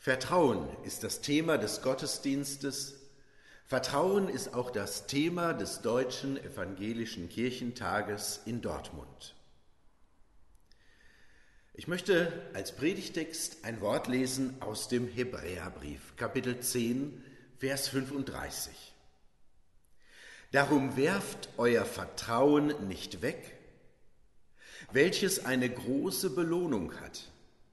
Vertrauen ist das Thema des Gottesdienstes. Vertrauen ist auch das Thema des Deutschen Evangelischen Kirchentages in Dortmund. Ich möchte als Predigtext ein Wort lesen aus dem Hebräerbrief, Kapitel 10, Vers 35. Darum werft euer Vertrauen nicht weg, welches eine große Belohnung hat.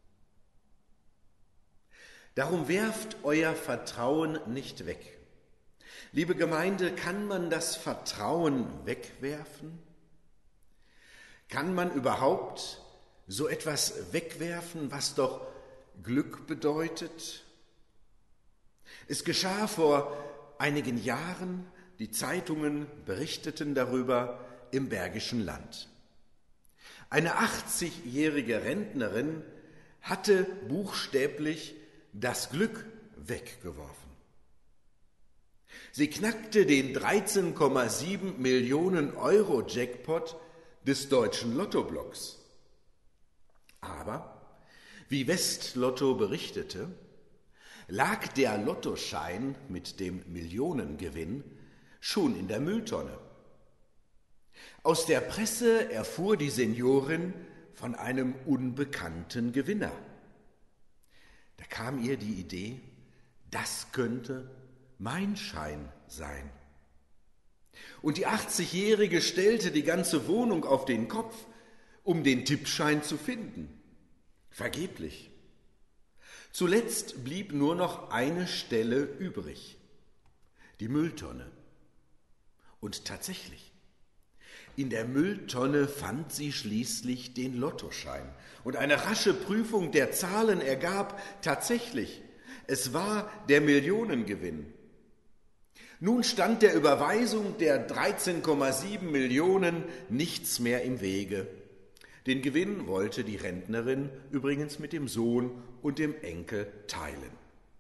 Darum werft euer Vertrauen nicht weg. Liebe Gemeinde, kann man das Vertrauen wegwerfen? Kann man überhaupt so etwas wegwerfen, was doch Glück bedeutet? Es geschah vor einigen Jahren, die Zeitungen berichteten darüber im Bergischen Land. Eine 80-jährige Rentnerin hatte buchstäblich das Glück weggeworfen. Sie knackte den 13,7 Millionen Euro Jackpot des deutschen Lottoblocks. Aber, wie Westlotto berichtete, lag der Lottoschein mit dem Millionengewinn schon in der Mülltonne. Aus der Presse erfuhr die Seniorin von einem unbekannten Gewinner. Da kam ihr die Idee, das könnte mein Schein sein. Und die 80-Jährige stellte die ganze Wohnung auf den Kopf, um den Tippschein zu finden. Vergeblich. Zuletzt blieb nur noch eine Stelle übrig, die Mülltonne. Und tatsächlich, in der Mülltonne fand sie schließlich den Lottoschein. Und eine rasche Prüfung der Zahlen ergab tatsächlich, es war der Millionengewinn. Nun stand der Überweisung der 13,7 Millionen nichts mehr im Wege. Den Gewinn wollte die Rentnerin übrigens mit dem Sohn und dem Enkel teilen.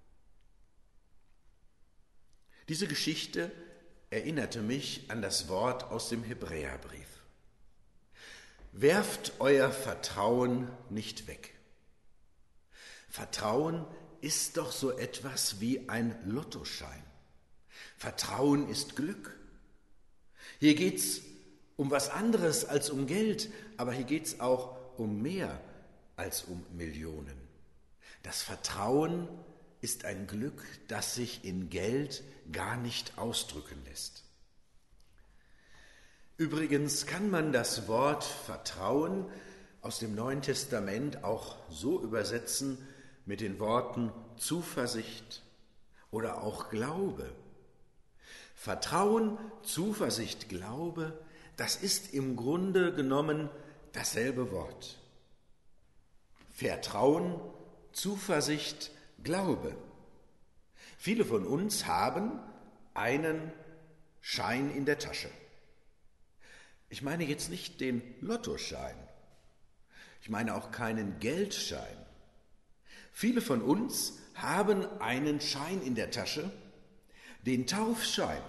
Diese Geschichte erinnerte mich an das Wort aus dem Hebräerbrief. Werft euer Vertrauen nicht weg. Vertrauen ist doch so etwas wie ein Lottoschein. Vertrauen ist Glück. Hier geht's um was anderes als um Geld, aber hier geht's auch um mehr als um Millionen. Das Vertrauen ist ein Glück, das sich in Geld gar nicht ausdrücken lässt. Übrigens kann man das Wort Vertrauen aus dem Neuen Testament auch so übersetzen mit den Worten Zuversicht oder auch Glaube. Vertrauen, Zuversicht, Glaube, das ist im Grunde genommen dasselbe Wort. Vertrauen, Zuversicht, Glaube. Viele von uns haben einen Schein in der Tasche. Ich meine jetzt nicht den Lottoschein. Ich meine auch keinen Geldschein. Viele von uns haben einen Schein in der Tasche, den Taufschein.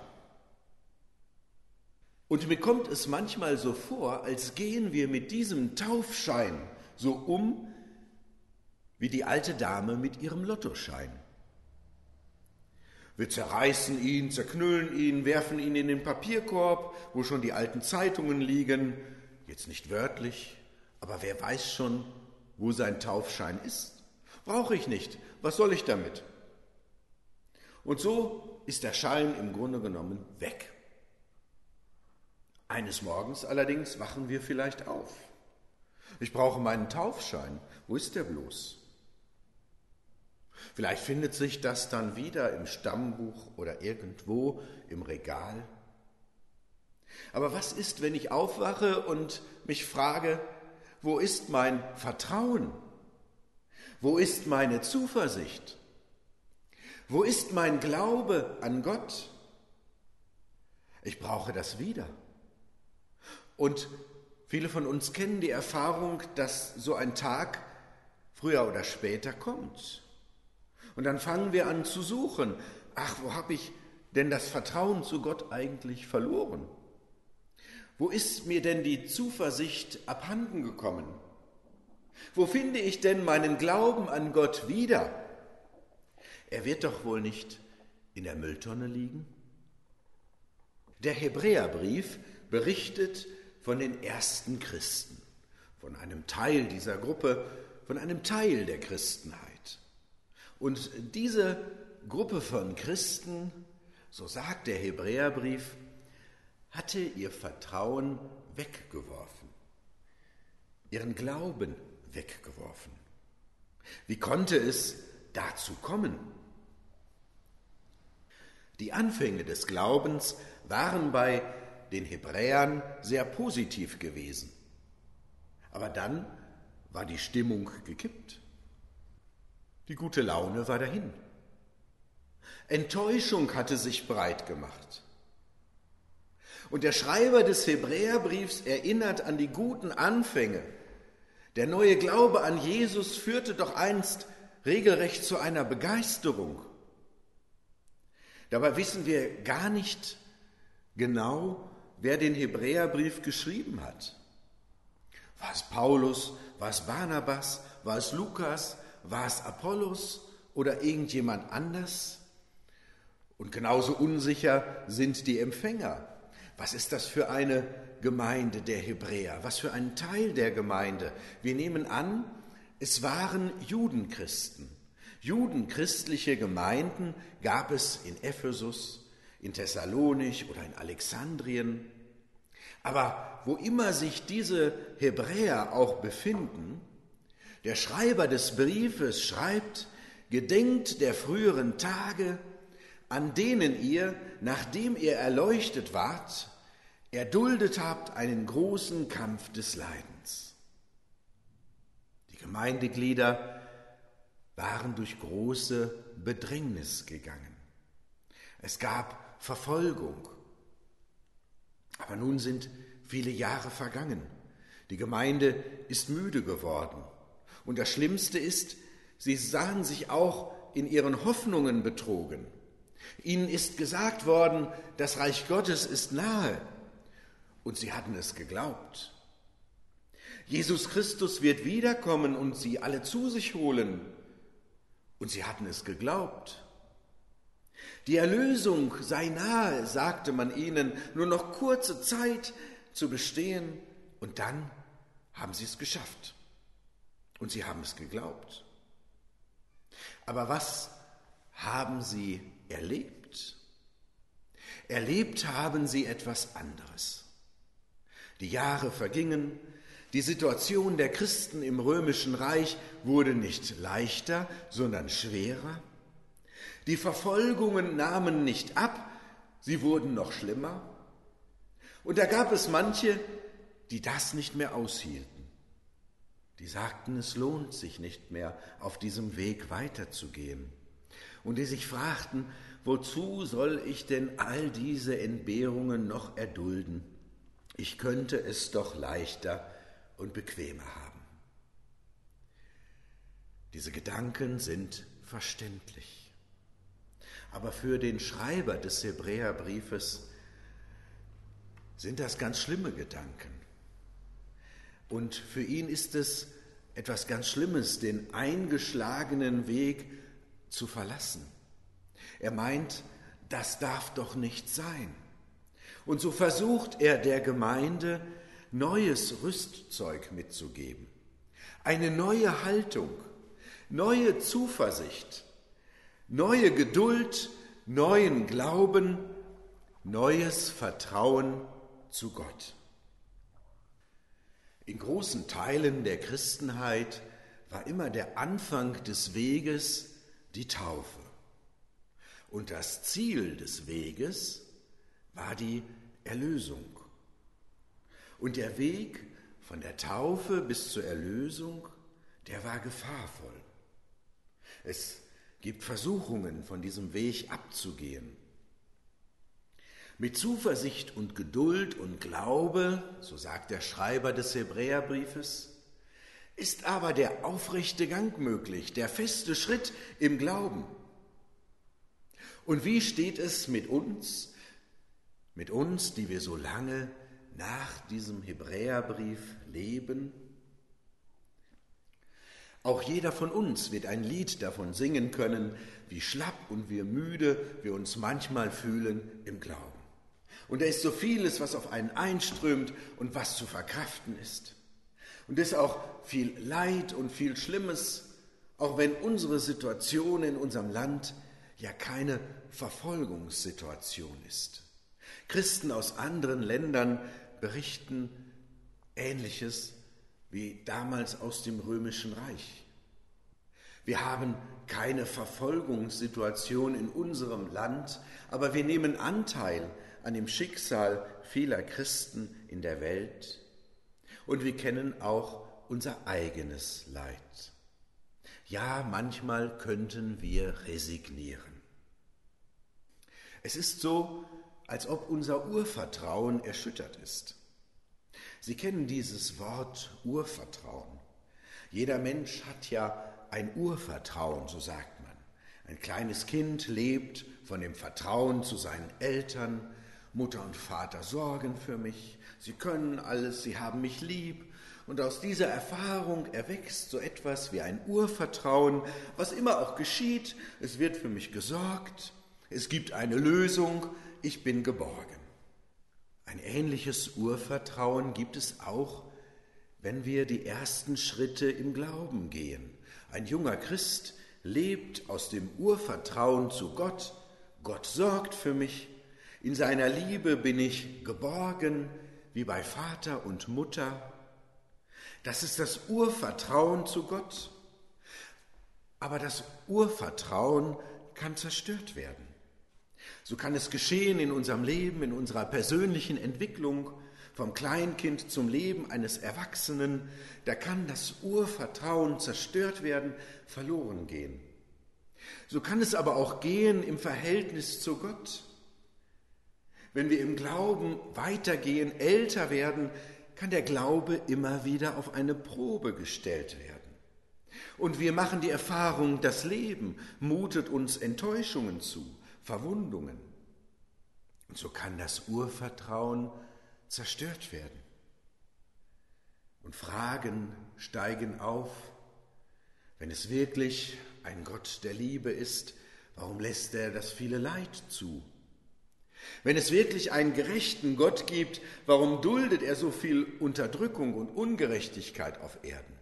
Und mir kommt es manchmal so vor, als gehen wir mit diesem Taufschein so um, wie die alte Dame mit ihrem Lottoschein. Wir zerreißen ihn, zerknüllen ihn, werfen ihn in den Papierkorb, wo schon die alten Zeitungen liegen. Jetzt nicht wörtlich, aber wer weiß schon, wo sein Taufschein ist? Brauche ich nicht. Was soll ich damit? Und so ist der Schein im Grunde genommen weg. Eines Morgens allerdings wachen wir vielleicht auf. Ich brauche meinen Taufschein. Wo ist der bloß? Vielleicht findet sich das dann wieder im Stammbuch oder irgendwo im Regal. Aber was ist, wenn ich aufwache und mich frage, wo ist mein Vertrauen? Wo ist meine Zuversicht? Wo ist mein Glaube an Gott? Ich brauche das wieder. Und viele von uns kennen die Erfahrung, dass so ein Tag früher oder später kommt. Und dann fangen wir an zu suchen. Ach, wo habe ich denn das Vertrauen zu Gott eigentlich verloren? Wo ist mir denn die Zuversicht abhanden gekommen? Wo finde ich denn meinen Glauben an Gott wieder? Er wird doch wohl nicht in der Mülltonne liegen? Der Hebräerbrief berichtet von den ersten Christen, von einem Teil dieser Gruppe, von einem Teil der Christenheit. Und diese Gruppe von Christen, so sagt der Hebräerbrief, hatte ihr Vertrauen weggeworfen, ihren Glauben weggeworfen. Wie konnte es dazu kommen? Die Anfänge des Glaubens waren bei den Hebräern sehr positiv gewesen. Aber dann war die Stimmung gekippt. Die gute Laune war dahin. Enttäuschung hatte sich breit gemacht. Und der Schreiber des Hebräerbriefs erinnert an die guten Anfänge. Der neue Glaube an Jesus führte doch einst regelrecht zu einer Begeisterung. Dabei wissen wir gar nicht genau, wer den Hebräerbrief geschrieben hat. War es Paulus, war es Barnabas, war es Lukas, war es Apollos oder irgendjemand anders? Und genauso unsicher sind die Empfänger. Was ist das für eine Gemeinde der Hebräer? Was für ein Teil der Gemeinde? Wir nehmen an, es waren Judenchristen. Judenchristliche Gemeinden gab es in Ephesus, in Thessalonich oder in Alexandrien. Aber wo immer sich diese Hebräer auch befinden, der Schreiber des Briefes schreibt: Gedenkt der früheren Tage, an denen ihr, nachdem ihr erleuchtet wart, erduldet habt einen großen Kampf des Leidens. Die Gemeindeglieder waren durch große Bedrängnis gegangen. Es gab Verfolgung. Aber nun sind viele Jahre vergangen. Die Gemeinde ist müde geworden. Und das Schlimmste ist, sie sahen sich auch in ihren Hoffnungen betrogen. Ihnen ist gesagt worden, das Reich Gottes ist nahe. Und sie hatten es geglaubt. Jesus Christus wird wiederkommen und sie alle zu sich holen. Und sie hatten es geglaubt. Die Erlösung sei nahe, sagte man ihnen, nur noch kurze Zeit zu bestehen, und dann haben sie es geschafft. Und sie haben es geglaubt. Aber was haben sie erlebt? Erlebt haben sie etwas anderes. Die Jahre vergingen, die Situation der Christen im Römischen Reich wurde nicht leichter, sondern schwerer. Die Verfolgungen nahmen nicht ab, sie wurden noch schlimmer. Und da gab es manche, die das nicht mehr aushielten. Die sagten, es lohnt sich nicht mehr, auf diesem Weg weiterzugehen. Und die sich fragten, wozu soll ich denn all diese Entbehrungen noch erdulden? Ich könnte es doch leichter und bequemer haben. Diese Gedanken sind verständlich. Aber für den Schreiber des Hebräerbriefes sind das ganz schlimme Gedanken. Und für ihn ist es etwas ganz Schlimmes, den eingeschlagenen Weg zu verlassen. Er meint, das darf doch nicht sein. Und so versucht er der Gemeinde neues Rüstzeug mitzugeben. Eine neue Haltung, neue Zuversicht, neue Geduld, neuen Glauben, neues Vertrauen zu Gott. In großen Teilen der Christenheit war immer der Anfang des Weges die Taufe. Und das Ziel des Weges war die Erlösung. Und der Weg von der Taufe bis zur Erlösung, der war gefahrvoll. Es gibt Versuchungen, von diesem Weg abzugehen. Mit Zuversicht und Geduld und Glaube, so sagt der Schreiber des Hebräerbriefes, ist aber der aufrechte Gang möglich, der feste Schritt im Glauben. Und wie steht es mit uns, die wir so lange nach diesem Hebräerbrief leben? Auch jeder von uns wird ein Lied davon singen können, wie schlapp und wie müde wir uns manchmal fühlen im Glauben. Und da ist so vieles, was auf einen einströmt und was zu verkraften ist. Und es ist auch viel Leid und viel Schlimmes, auch wenn unsere Situation in unserem Land ja keine Verfolgungssituation ist. Christen aus anderen Ländern berichten Ähnliches wie damals aus dem Römischen Reich. Wir haben keine Verfolgungssituation in unserem Land, aber wir nehmen Anteil an dem Schicksal vieler Christen in der Welt und wir kennen auch unser eigenes Leid. Ja, manchmal könnten wir resignieren. Es ist so, als ob unser Urvertrauen erschüttert ist. Sie kennen dieses Wort Urvertrauen. Jeder Mensch hat ja ein Urvertrauen, so sagt man. Ein kleines Kind lebt von dem Vertrauen zu seinen Eltern. Mutter und Vater sorgen für mich, sie können alles, sie haben mich lieb. Und aus dieser Erfahrung erwächst so etwas wie ein Urvertrauen, was immer auch geschieht. Es wird für mich gesorgt, es gibt eine Lösung, ich bin geborgen. Ein ähnliches Urvertrauen gibt es auch, wenn wir die ersten Schritte im Glauben gehen. Ein junger Christ lebt aus dem Urvertrauen zu Gott. Gott sorgt für mich. In seiner Liebe bin ich geborgen, wie bei Vater und Mutter. Das ist das Urvertrauen zu Gott. Aber das Urvertrauen kann zerstört werden. So kann es geschehen in unserem Leben, in unserer persönlichen Entwicklung, vom Kleinkind zum Leben eines Erwachsenen. Da kann das Urvertrauen zerstört werden, verloren gehen. So kann es aber auch gehen im Verhältnis zu Gott. Wenn wir im Glauben weitergehen, älter werden, kann der Glaube immer wieder auf eine Probe gestellt werden. Und wir machen die Erfahrung, das Leben mutet uns Enttäuschungen zu, Verwundungen. Und so kann das Urvertrauen zerstört werden. Und Fragen steigen auf, wenn es wirklich ein Gott der Liebe ist, warum lässt er das viele Leid zu? Wenn es wirklich einen gerechten Gott gibt, warum duldet er so viel Unterdrückung und Ungerechtigkeit auf Erden?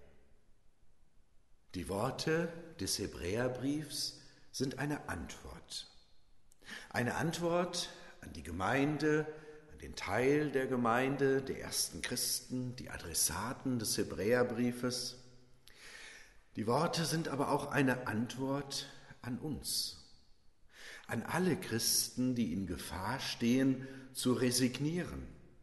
Die Worte des Hebräerbriefs sind eine Antwort. Eine Antwort an die Gemeinde, an den Teil der Gemeinde, der ersten Christen, die Adressaten des Hebräerbriefes. Die Worte sind aber auch eine Antwort an uns. An alle Christen, die in Gefahr stehen, zu resignieren.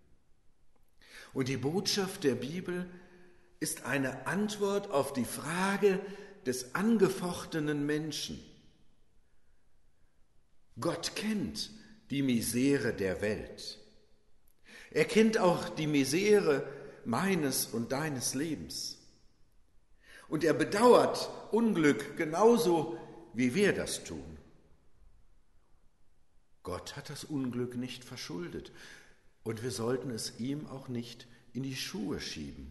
Und die Botschaft der Bibel ist eine Antwort auf die Frage des angefochtenen Menschen. Gott kennt die Misere der Welt. Er kennt auch die Misere meines und deines Lebens. Und er bedauert Unglück genauso, wie wir das tun. Gott hat das Unglück nicht verschuldet und wir sollten es ihm auch nicht in die Schuhe schieben.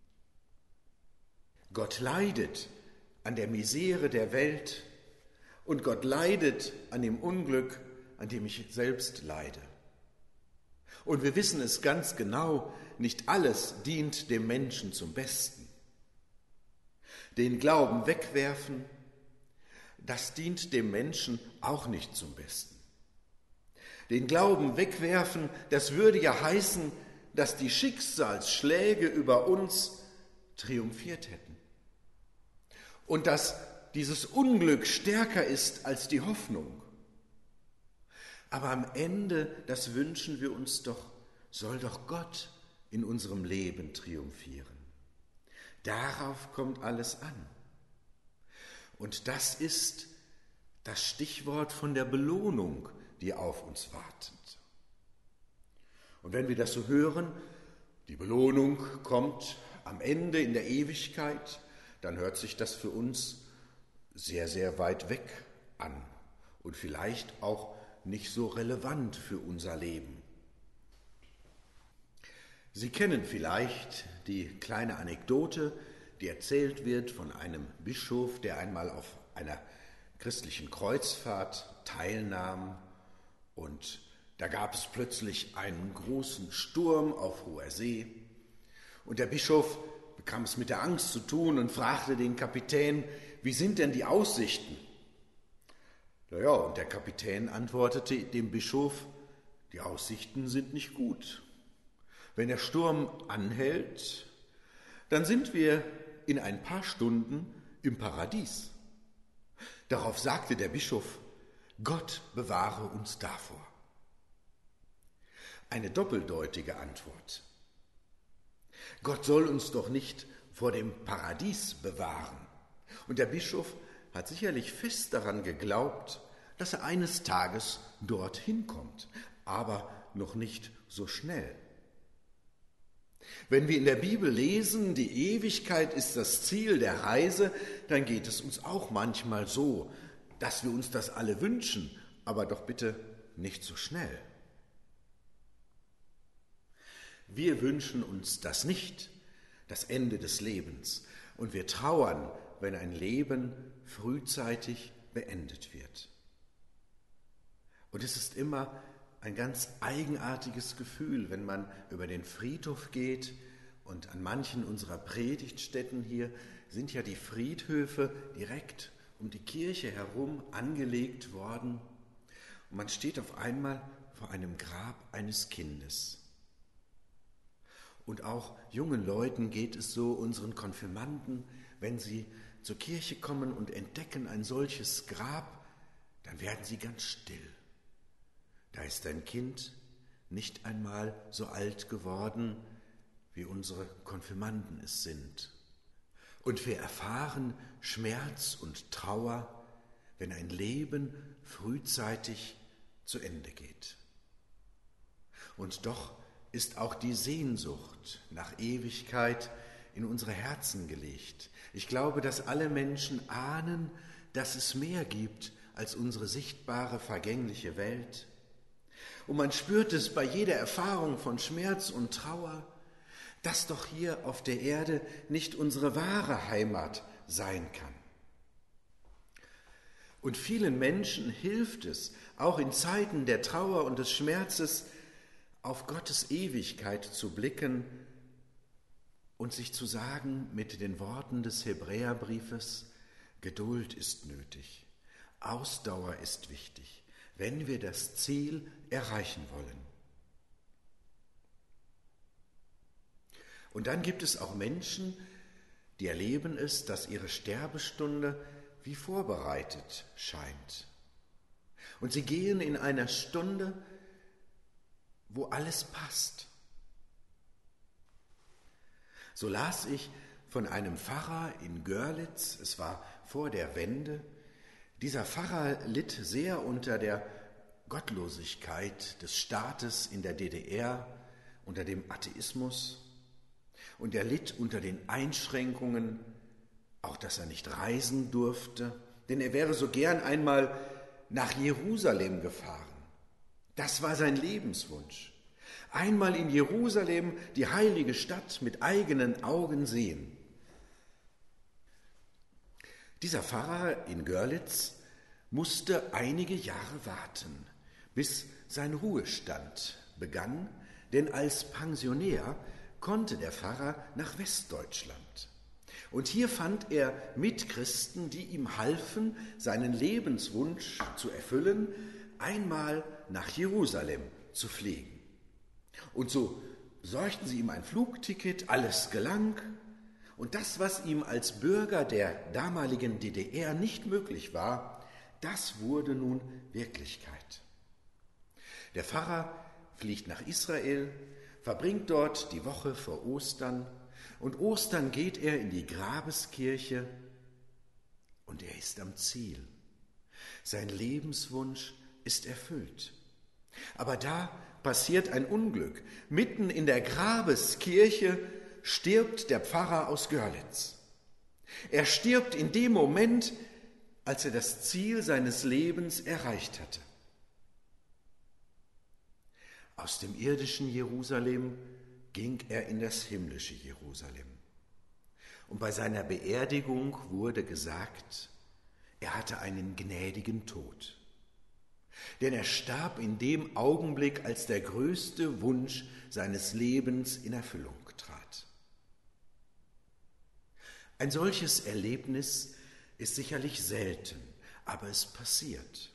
Gott leidet an der Misere der Welt und Gott leidet an dem Unglück, an dem ich selbst leide. Und wir wissen es ganz genau, nicht alles dient dem Menschen zum Besten. Den Glauben wegwerfen, das dient dem Menschen auch nicht zum Besten. Den Glauben wegwerfen, das würde ja heißen, dass die Schicksalsschläge über uns triumphiert hätten. Und dass dieses Unglück stärker ist als die Hoffnung. Aber am Ende, das wünschen wir uns doch, soll doch Gott in unserem Leben triumphieren. Darauf kommt alles an. Und das ist das Stichwort von der Belohnung, die auf uns wartet. Und wenn wir das so hören, die Belohnung kommt am Ende in der Ewigkeit, dann hört sich das für uns sehr, sehr weit weg an und vielleicht auch nicht so relevant für unser Leben. Sie kennen vielleicht die kleine Anekdote, die erzählt wird von einem Bischof, der einmal auf einer christlichen Kreuzfahrt teilnahm, und da gab es plötzlich einen großen Sturm auf hoher See, und der Bischof bekam es mit der Angst zu tun und fragte den Kapitän: Wie sind denn die Aussichten? Naja, und der Kapitän antwortete dem Bischof: Die Aussichten sind nicht gut. Wenn der Sturm anhält, dann sind wir in ein paar Stunden im Paradies. Darauf sagte der Bischof: Gott bewahre uns davor. Eine doppeldeutige Antwort. Gott soll uns doch nicht vor dem Paradies bewahren. Und der Bischof hat sicherlich fest daran geglaubt, dass er eines Tages dorthin kommt, aber noch nicht so schnell. Wenn wir in der Bibel lesen, die Ewigkeit ist das Ziel der Reise, dann geht es uns auch manchmal so, dass wir uns das alle wünschen, aber doch bitte nicht so schnell. Wir wünschen uns das nicht, das Ende des Lebens, und wir trauern, wenn ein Leben frühzeitig beendet wird. Und es ist immer ein ganz eigenartiges Gefühl, wenn man über den Friedhof geht, und an manchen unserer Predigtstätten hier sind ja die Friedhöfe direkt um die Kirche herum angelegt worden, und man steht auf einmal vor einem Grab eines Kindes. Und auch jungen Leuten geht es so, unseren Konfirmanden, wenn sie zur Kirche kommen und entdecken ein solches Grab, dann werden sie ganz still. Da ist ein Kind nicht einmal so alt geworden, wie unsere Konfirmanden es sind. Und wir erfahren Schmerz und Trauer, wenn ein Leben frühzeitig zu Ende geht. Und doch ist auch die Sehnsucht nach Ewigkeit in unsere Herzen gelegt. Ich glaube, dass alle Menschen ahnen, dass es mehr gibt als unsere sichtbare, vergängliche Welt. Und man spürt es bei jeder Erfahrung von Schmerz und Trauer, dass doch hier auf der Erde nicht unsere wahre Heimat sein kann. Und vielen Menschen hilft es, auch in Zeiten der Trauer und des Schmerzes, auf Gottes Ewigkeit zu blicken und sich zu sagen mit den Worten des Hebräerbriefes: Geduld ist nötig, Ausdauer ist wichtig, wenn wir das Ziel erreichen wollen. Und dann gibt es auch Menschen, die erleben es, dass ihre Sterbestunde wie vorbereitet scheint. Und sie gehen in einer Stunde, wo alles passt. So las ich von einem Pfarrer in Görlitz, es war vor der Wende. Dieser Pfarrer litt sehr unter der Gottlosigkeit des Staates in der DDR, unter dem Atheismus, und er litt unter den Einschränkungen, auch dass er nicht reisen durfte, denn er wäre so gern einmal nach Jerusalem gefahren. Das war sein Lebenswunsch. Einmal in Jerusalem, die heilige Stadt, mit eigenen Augen sehen. Dieser Pfarrer in Görlitz musste einige Jahre warten, bis sein Ruhestand begann, denn als Pensionär konnte der Pfarrer nach Westdeutschland. Und hier fand er Mitchristen, die ihm halfen, seinen Lebenswunsch zu erfüllen, einmal nach Jerusalem zu fliegen. Und so besorgten sie ihm ein Flugticket, alles gelang. Und das, was ihm als Bürger der damaligen DDR nicht möglich war, das wurde nun Wirklichkeit. Der Pfarrer fliegt nach Israel, verbringt dort die Woche vor Ostern, und Ostern geht er in die Grabeskirche und er ist am Ziel. Sein Lebenswunsch ist erfüllt. Aber da passiert ein Unglück. Mitten in der Grabeskirche stirbt der Pfarrer aus Görlitz. Er stirbt in dem Moment, als er das Ziel seines Lebens erreicht hatte. Aus dem irdischen Jerusalem ging er in das himmlische Jerusalem. Und bei seiner Beerdigung wurde gesagt, er hatte einen gnädigen Tod. Denn er starb in dem Augenblick, als der größte Wunsch seines Lebens in Erfüllung trat. Ein solches Erlebnis ist sicherlich selten, aber es passiert.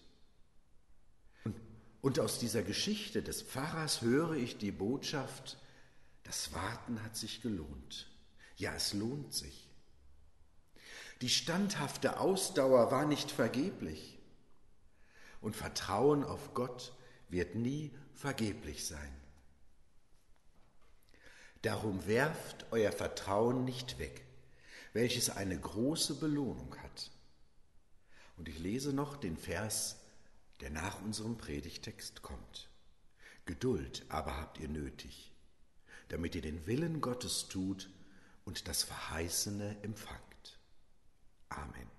Und aus dieser Geschichte des Pfarrers höre ich die Botschaft, das Warten hat sich gelohnt. Ja, es lohnt sich. Die standhafte Ausdauer war nicht vergeblich. Und Vertrauen auf Gott wird nie vergeblich sein. Darum werft euer Vertrauen nicht weg, welches eine große Belohnung hat. Und ich lese noch den Vers, der nach unserem Predigtext kommt. Geduld aber habt ihr nötig, damit ihr den Willen Gottes tut und das Verheißene empfangt. Amen.